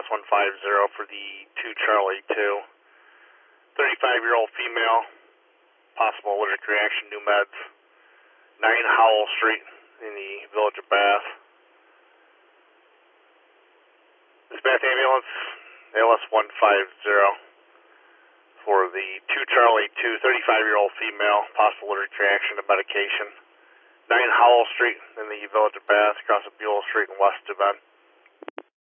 ALS-150 for the 2 Charlie 2. 35-year-old female, possible allergic reaction, new meds. 9 Howell Street in the village of Bath. Dispatch ambulance, ALS-150 for the 2 Charlie 2, 35-year-old female, possible allergic reaction to medication. 9 Howell Street in the village of Bath, across the Buell Street in West Devon.